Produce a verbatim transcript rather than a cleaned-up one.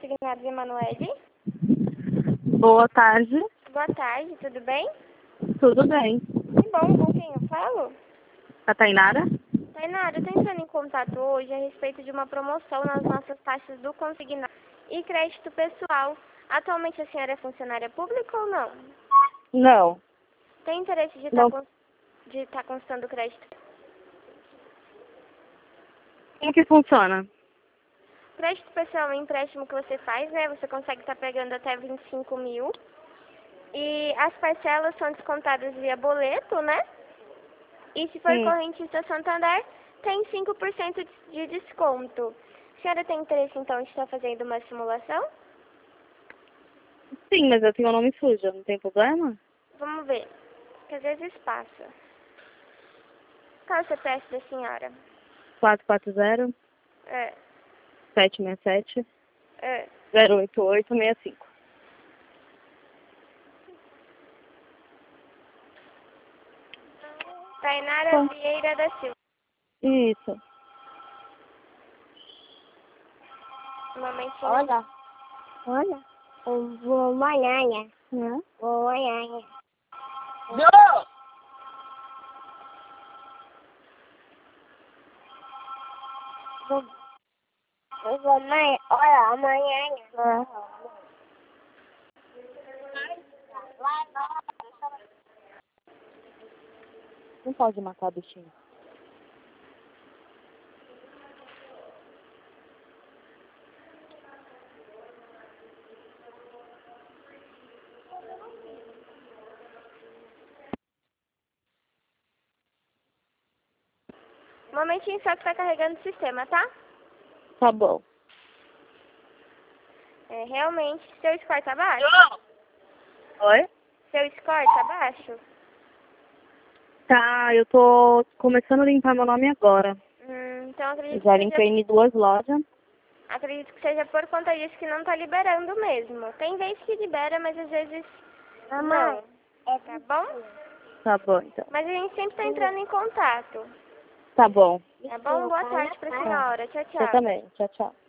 Consignados Emanuele. Boa tarde. Boa tarde, tudo bem? Tudo bem. Que bom, com quem eu falo? A Tainara? Tainara, eu tô entrando em contato hoje a respeito de uma promoção nas nossas taxas do consignado e crédito pessoal. Atualmente a senhora é funcionária pública ou não? Não. Tem interesse de Não. estar tá, de tá constando crédito? Como que funciona? Crédito pessoal é um empréstimo que você faz, né? Você consegue estar pegando até vinte e cinco mil. E as parcelas são descontadas via boleto, né? E se for Sim. correntista Santander, tem cinco por cento de desconto. A senhora tem interesse, então, de estar fazendo uma simulação? Sim, mas eu tenho o nome sujo, não tem problema? Vamos ver, que às vezes passa. Qual é o C P F da senhora? quatro quatro zero, É, sete seis sete, é. zero oito oito seis cinco. Tainara Bom. Vieira da Silva. Isso. Um momentinho. Olha, olha, eu vou manhã, Né? vou manhã. Vou, eu vou amanhã, olha, amanhã. Não pode matar bichinho. Um momentinho só que tá carregando o sistema, tá? Tá bom. É, realmente, seu score tá baixo? Oi? Seu score tá baixo? Tá, eu tô começando a limpar meu nome agora. Hum, então Eu acredito já que limpei seja, em duas lojas. acredito que seja por conta disso que não tá liberando mesmo. Tem vezes que libera, mas às vezes Mamãe, não. é Tá bom? Tá bom, então. Mas a gente sempre tá entrando em contato. Tá bom. Tá bom? Boa tarde pra senhora. Tchau, Você tchau. também. Tchau, tchau.